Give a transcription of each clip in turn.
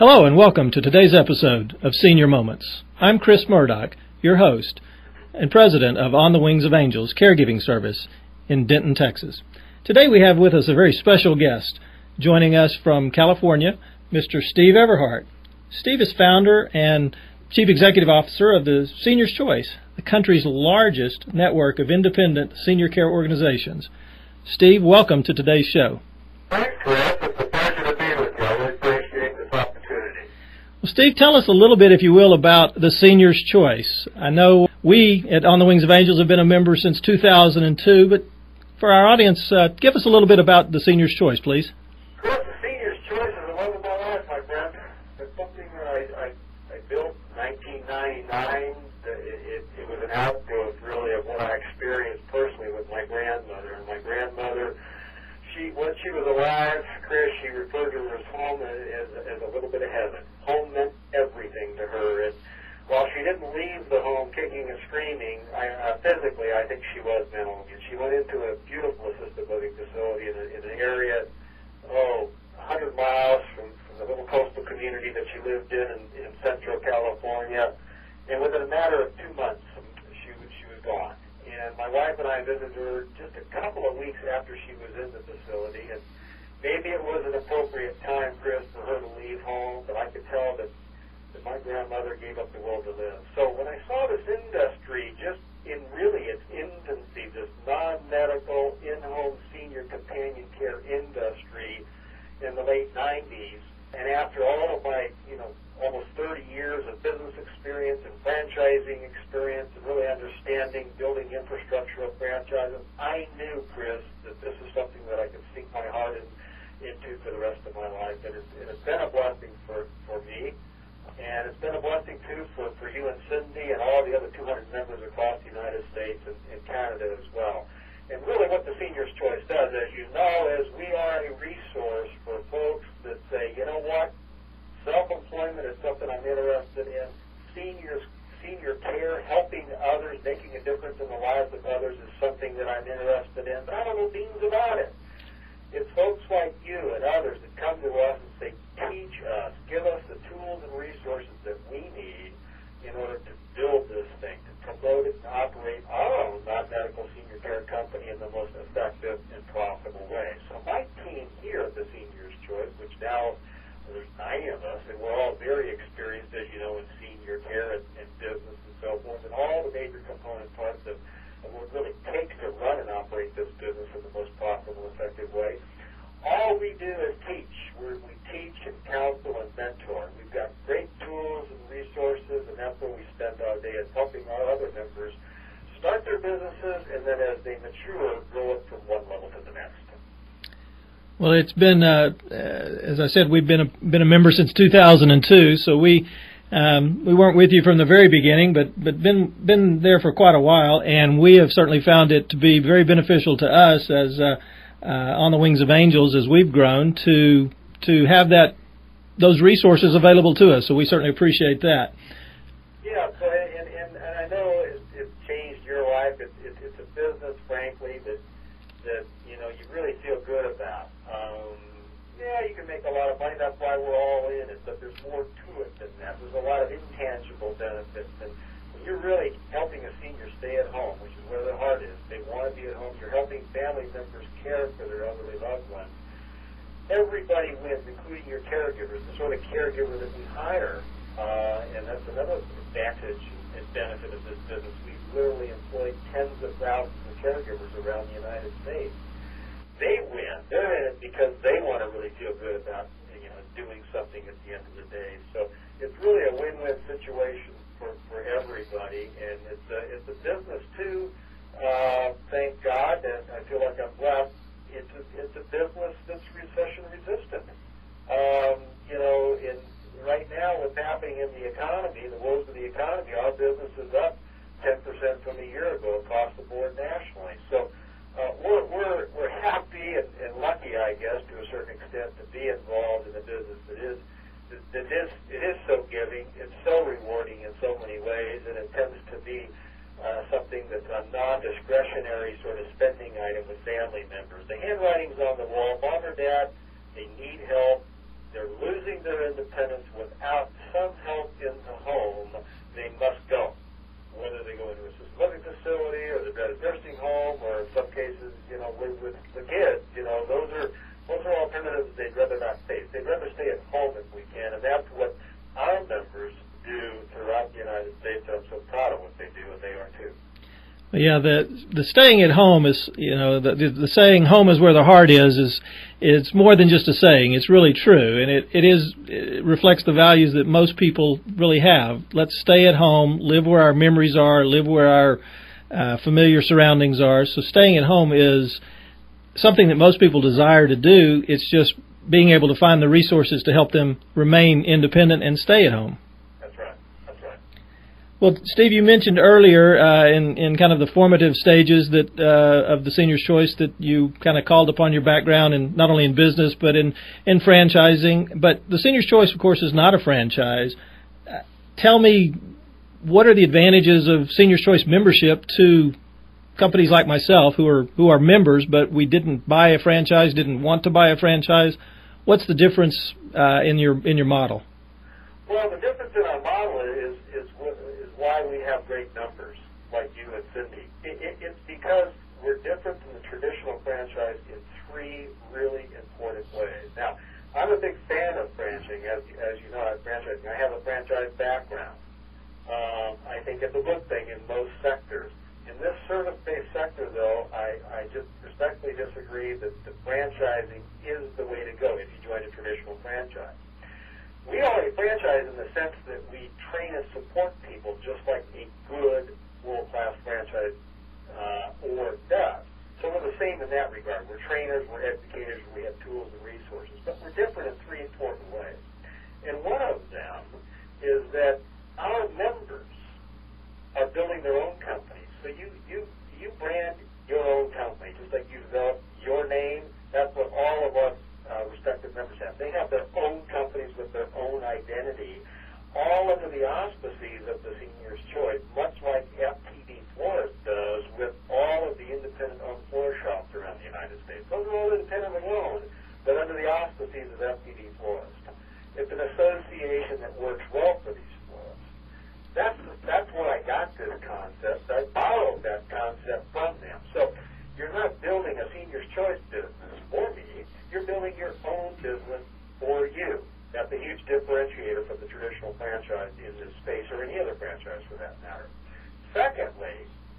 Hello and welcome to today's episode of Senior Moments. I'm Chris Murdoch, your host and president of On the Wings of Angels Caregiving Service in Denton, Texas. Today we have with us a very special guest. Joining us from California, Mr. Steve Everhart. Steve is founder and chief executive officer of the Senior's Choice, the country's largest network of independent senior care organizations. Steve, welcome to today's show. Thanks, Chris. It's a pleasure to be with you. I really appreciate this opportunity. Well, Steve, tell us a little bit, if you will, about the Senior's Choice. I know we at On the Wings of Angels have been a member since 2002, but for our audience, give us a little bit about the Senior's Choice, please. Chris, the Senior's Choice is the love of my life, my friend. It's something that I built in 1999. It was an outgrowth, really, of what I experienced personally with my grandmother. And my grandmother, when she was alive, Chris, she referred to her as home as a little bit of heaven. Home meant everything to her. And while she didn't leave the home kicking and screaming, physically, I think she was mentally. And she went into a beautiful assisted living facility in an area, 100 miles from the little coastal community that she lived in Central California. And within a matter of 2 months, she was gone. And my wife and I visited her just a couple of weeks after she was in the facility. And maybe it was an appropriate time, Chris, for her to leave home, but I could tell that my grandmother gave up the world to live. So when I saw this industry just in really its infancy, this non-medical, in-home senior companion care industry in the late 90s, and after all of my, almost 30 years of business experience and franchising experience and really understanding building infrastructure of franchises, I knew, Chris, that this is something that I could sink my heart into for the rest of my life. And it's been a blessing for me. And it's been a blessing, too, for you and Cindy and all the other 200 members across the United States and Canada as well. And really what the Senior's Choice does, as you know, is we are a resource for folks that say, you know what, self-employment is something I'm interested in. Senior care, helping others, making a difference in the lives of others is something that I'm interested in. But I don't know beans about it. It's folks like you and others that come to us and say, teach us, give us the tools and resources that we need in order to build this thing, to promote it and operate our own non-medical senior care company in the most effective and profitable way. So my team here at the Senior's Choice, which now there's 9 of us, and we're all very experienced, as you know, in senior care and business and so forth, and all the major component parts of what it really takes to run and operate this business in the most profitable, effective way. All we do is teach. We teach and counsel and mentor. We've got great tools and resources, and that's where we spend our day, is helping our other members start their businesses, and then as they mature, grow it from one level to the next. Well, it's been, as I said, we've been a member since 2002, so we weren't with you from the very beginning, but been there for quite a while, and we have certainly found it to be very beneficial to us as On the Wings of Angels as we've grown to have those resources available to us. So we certainly appreciate that. Yeah, so and I know it's changed your life. It's a business, frankly, that you really feel good about. You can make a lot of money. That's why we're all in it. But there's more to it than that. There's a lot of intangible benefits. And when you're really helping a senior stay at home, which is where their heart is, they want to be at home. You're helping family members care for their elderly loved ones. Everybody wins, including your caregivers, the sort of caregiver that we hire. And that's another advantage and benefit of this business. We've literally employed tens of thousands of caregivers around the United States. They win. They're in it because they want to really feel good about doing something at the end of the day. So it's really a win-win situation for everybody, and it's a business too. Thank God, and I feel like I'm blessed. It's a business that's recession resistant. Right now, what's happening in the economy, the woes of the economy, our business is up 10% from a year ago across the board nationally. So we're happy and lucky, I guess, to a certain extent, to be involved in a business that is so giving, it's so rewarding in so many ways, and it tends to be something that's a non-discretionary sort of spending item with family members. The handwriting's on the wall. Mom or dad, they need help. They're losing losing their independence without some help in the home, they must go. Whether they go into a assisted living facility or the bed nursing home, or in some cases, live with the kids, those are alternatives they'd rather not face. They'd rather stay at home if we can, and that's what our members do throughout the United States. I'm so proud of what they do, and they are too. Yeah, the staying at home is, the saying "home is where the heart is it's more than just a saying. It's really true, and it reflects the values that most people really have. Let's stay at home, live where our memories are, live where our familiar surroundings are. So staying at home is something that most people desire to do. It's just being able to find the resources to help them remain independent and stay at home. Well, Steve, you mentioned earlier in kind of the formative stages that of the Senior's Choice that you kind of called upon your background, and not only in business but in franchising. But the Senior's Choice, of course, is not a franchise. Tell me, what are the advantages of Senior's Choice membership to companies like myself who are members, but we didn't buy a franchise, didn't want to buy a franchise? What's the difference in your model? Well, the difference in our model is why we have great numbers like you and Cindy. It's because we're different from the traditional franchise in three really important ways. Now, I'm a big fan of franchising. As you know, I have a franchise background. I think it's a good thing in most sectors. In this service-based sector, though, I just respectfully disagree that the franchising is the way to go if you join a traditional franchise. We only franchise in the sense that we train and support people just like a good world-class franchise or does. So we're the same in that regard. We're trainers, we're educators, we have tools and resources. But we're different in three important ways. And one of them is that our members are building their own companies. So you brand your own company, just like you develop your name. That's what all of us respective members have. They have their own companies with their own identity, all under the auspices of the Senior's Choice, much like FTD Florist does with all of the independent-owned floor shops around the United States. Those are all independently owned, but under the auspices of FTD Florist. It's an association that works well for these florists. That's when I got this concept. I borrowed that concept from them. So you're not building a Senior's Choice business for me. You're building your own business for you. That's a huge differentiator from the traditional franchise in this space, or any other franchise for that matter. Secondly,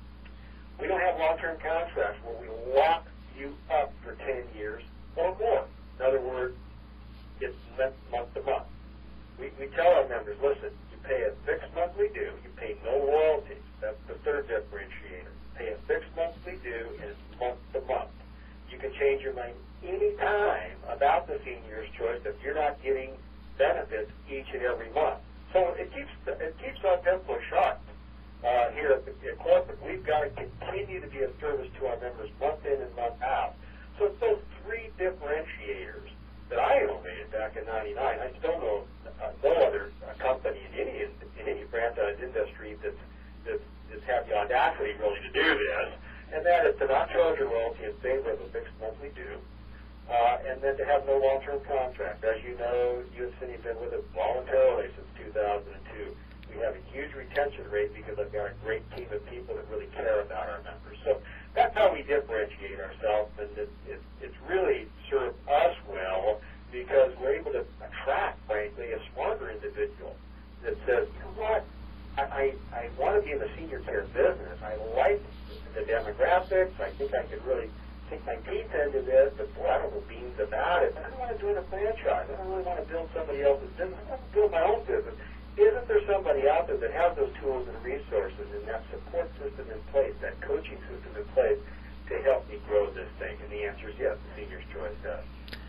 we don't have long-term contracts where we lock you up for 10 years or more. In other words, it's month to month. We tell our members, listen, you pay a fixed monthly due, you pay no royalties. That's the third differentiator. Pay a fixed monthly due, and it's month to month. You can change your mind any time about the Senior's Choice if you're not getting benefits each and every month. So it keeps our tempo sharp here at corporate. We've got to continue to be of service to our members month in and month out. So it's those three differentiators that I innovated back in '99. I still know no other company in any franchise industry that's had the audacity really to do this, and that is to not charge a royalty in favor of a fixed monthly due. And then to have no long-term contract. As you know, you and Cindy have been with us voluntarily since 2002. We have a huge retention rate because I've got a great team of people that really care about our members. So that's how we differentiate ourselves, and it's really served us well because we're able to attract, frankly, a smarter individual that says, you know what, I want to be in the senior care business. I like the demographics. I think I could really take my teeth into this, but boy, I don't know beans about it. I don't want to join a franchise. I don't really want to build somebody else's business. I want to build my own business. Isn't there somebody out there that has those tools and resources and that support system in place, that coaching system in place to help me grow this thing? And the answer is yes, the Senior's Choice does.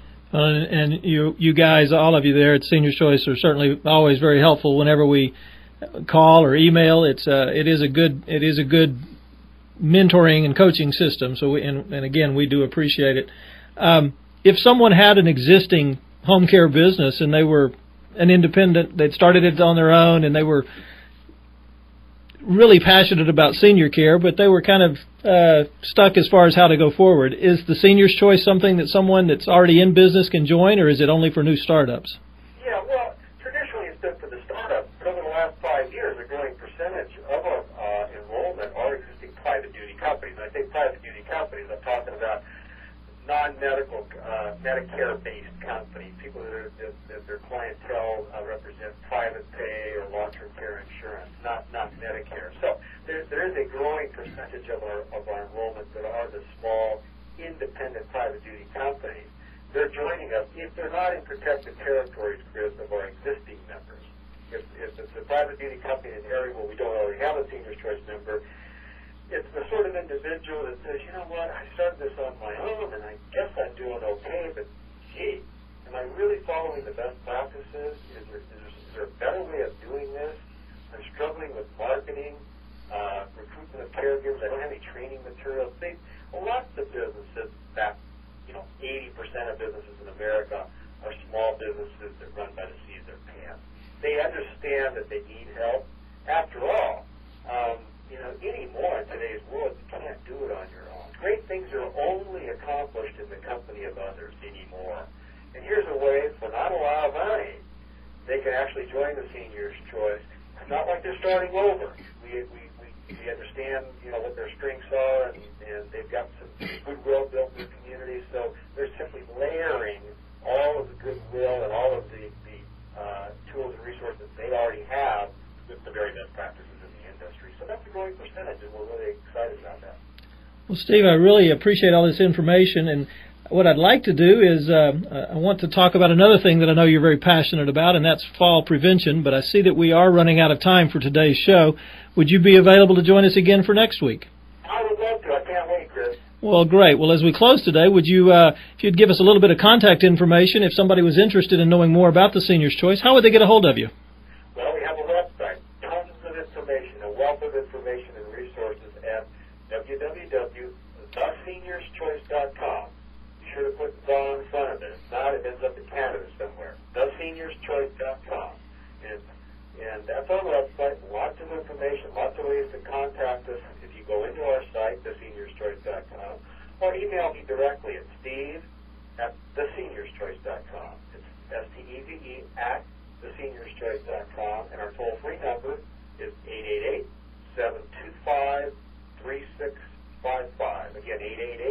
And you guys, all of you there at Senior's Choice, are certainly always very helpful whenever we call or email. It is a good mentoring and coaching system. So and again, we do appreciate it. If someone had an existing home care business and they were an independent, they'd started it on their own, and they were really passionate about senior care, but they were kind of stuck as far as how to go forward. Is the Senior's Choice something that someone that's already in business can join, or is it only for new startups? Yeah, been for the startup, but over the last 5 years, a growing percentage of our enrollment are existing private duty companies. And I say private duty companies, I'm talking about non-medical, Medicare-based companies, people that their clientele represent private pay or long-term care insurance, not Medicare. So there is a growing percentage of our enrollment that are the small, independent private duty companies. They're joining us if they're not in protected territories, Chris, of our existing members. If it's a private duty company in an area where we don't already have a Seniors Choice member, it's the sort of individual that says, you know what, I started this on my own, and I guess I'm doing okay, but gee, am I really following the best practices? Is there a better way of doing this? I'm struggling with marketing, recruitment of caregivers. I don't have any training materials. Lots of businesses, 80% of businesses in America are small businesses that run by the seat of their pants. They understand that they need help. After all, anymore in today's world, you can't do it on your own. Great things are only accomplished in the company of others anymore. And here's a way, for not a lot of money, they can actually join the Seniors Choice. It's not like they're starting over. We understand, what their strengths are, and they've got some goodwill built in the community. So they're simply layering all of the goodwill and all of the tools and resources they already have with the very best practices in the industry. So that's a growing percentage, and we're really excited about that. Well, Steve, I really appreciate all this information, and what I'd like to do is I want to talk about another thing that I know you're very passionate about, and that's fall prevention, but I see that we are running out of time for today's show. Would you be available to join us again for next week? I would love to. I can't wait, Chris. Well, great. Well, as we close today, would you, if you'd give us a little bit of contact information, if somebody was interested in knowing more about the Seniors Choice, how would they get a hold of you? Well, we have a website, tons of information, a wealth of information and resources at www.theseniorschoice.com. Be sure to put the in front of it. If not, it ends up in Canada somewhere. Theseniorschoice.com. And that's our website. Lots of information, lots of ways to contact us if you go into our site, theseniorschoice.com, or email me directly at steve@theseniorschoice.com. It's steve@theseniorschoice.com, and our toll-free number is 888-725-3655. Again,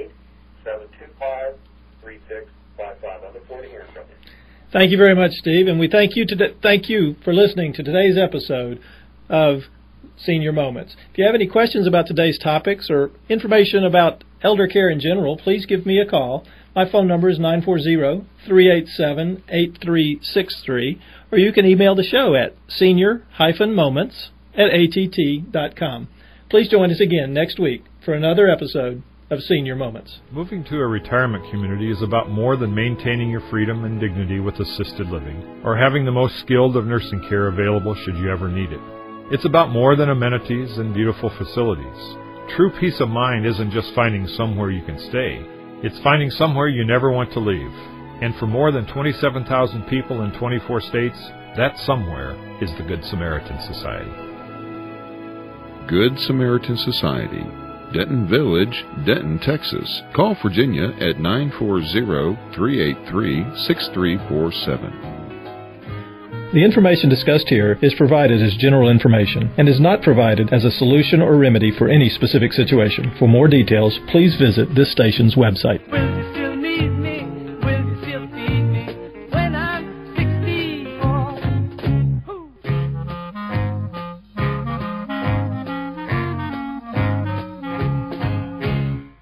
888-725-3655. I look forward to hearing from you. Thank you very much, Steve, and we thank you for listening to today's episode of Senior Moments. If you have any questions about today's topics or information about elder care in general, please give me a call. My phone number is 940-387-8363, or you can email the show at senior-moments@att.com. Please join us again next week for another episode of Senior Moments. Moving to a retirement community is about more than maintaining your freedom and dignity with assisted living, or having the most skilled of nursing care available should you ever need it. It's about more than amenities and beautiful facilities. True peace of mind isn't just finding somewhere you can stay. It's finding somewhere you never want to leave. And for more than 27,000 people in 24 states, that somewhere is the Good Samaritan Society. Good Samaritan Society, Denton Village, Denton, Texas. Call Virginia at 940-383-6347. The information discussed here is provided as general information and is not provided as a solution or remedy for any specific situation. For more details, please visit this station's website.